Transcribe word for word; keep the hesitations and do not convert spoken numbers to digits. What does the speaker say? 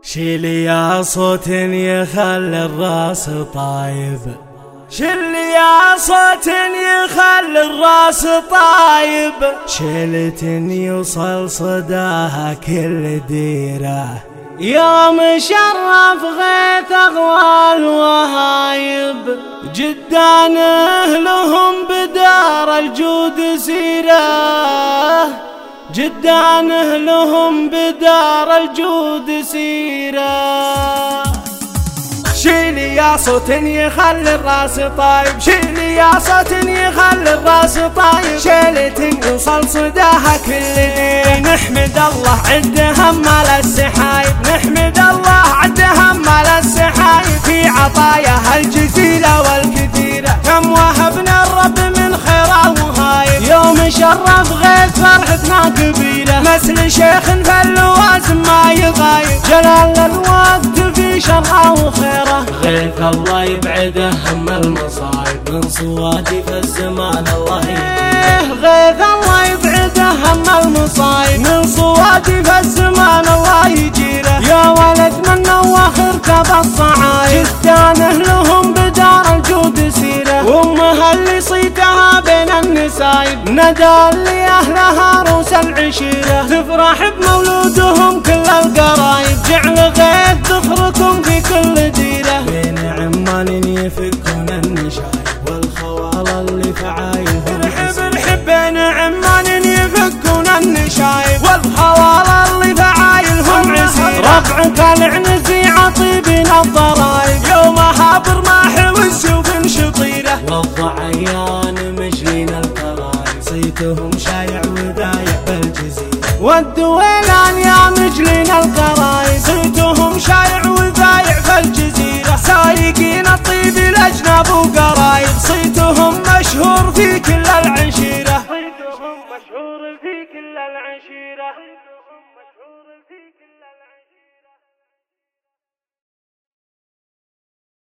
شيلي يا صوت يخلي الراس طايب، شيلي يا صوت يخلي الراس طايب، شيلة يوصل صداها كل ديره، يوم شرف غيث اغوال وهايب، جدان اهلهم بدار الجود سيره، جدان اهلهم بدار الجود سيره. شيلي يا صوت يخلي الراس طايب، شيلي يا صوت يخلي الراس طايب، شيلة يوصل صداها كل ديره. نحمد الله عد همال السحايب، نحمد الله عد همال السحايب، في عطاياها الجزيلة والكثيرة، كم وهبنا الرب من خير وهايب، يوم شرف غيث فرحتنا كبيرة، مثل شيخ فاللوازم ما يغايب، جلال الوقت في شرها وخيره. غيث الله يبعده هم المصايب، من صوادف الزمان الله يجيره، غيث الله يبعده هم المصايب، من صوادف الزمان الله يجيره. يا ولد من نواخر كب الصعايب، جدان اهلهم بدار الجود سيره، وامها اللي صيتها بين النسايب، ندى لاهلها روس العشيره، تفرح بمولودهم كل القرايب، جعل غيث ذخركم في كل ديره. بين عمان يفكون النشايب، والخوال اللي فعايلهم رحب رحب، بين عمان يفكون النشايب، والخوال اللي فعايلهم عسيره، ربعك العنزي عطيب الضرائب،